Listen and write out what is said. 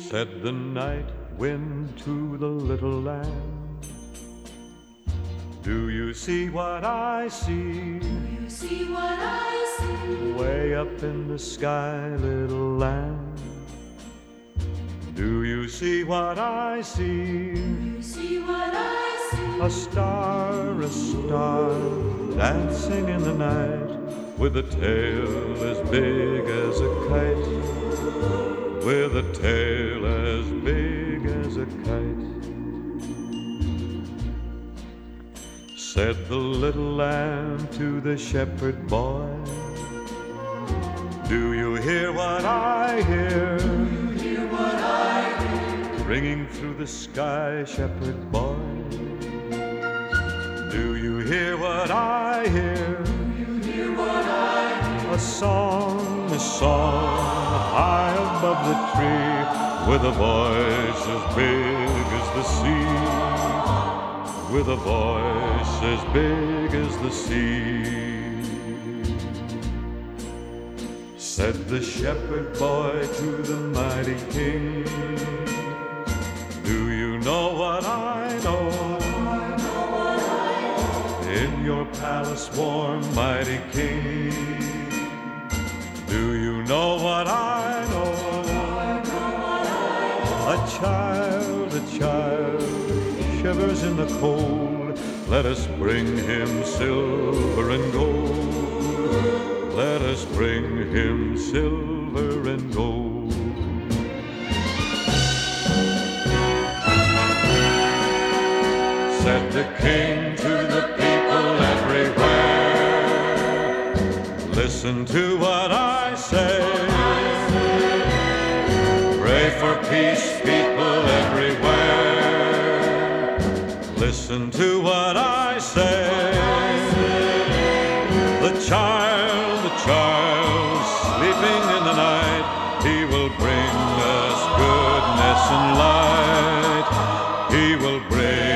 Said the night wind to the little lamb, do you see what I see? Do you see what I see? Way up in the sky, little lamb, do you see what I see? Do you see what I see? A star dancing in the night, with a tail as big as a kite, with a tail as big as a kite. Said the little lamb to the shepherd boy, do you hear what I hear? Do you hear what I hear? Ringing through the sky, shepherd boy, do you hear what I hear? Do you hear what I hear? A song high above the tree, with a voice as big as the sea, with a voice as big as the sea. Said the shepherd boy to the mighty king, do you know what I know? In your palace warm, mighty king, do you know what I know? A child shivers in the cold. Let us bring him silver and gold. Let us bring him silver and gold. Said the king to the people everywhere, listen to what I say. Pray for peace, people everywhere. Listen to what I say. The child sleeping in the night, he will bring us goodness and light. He will bring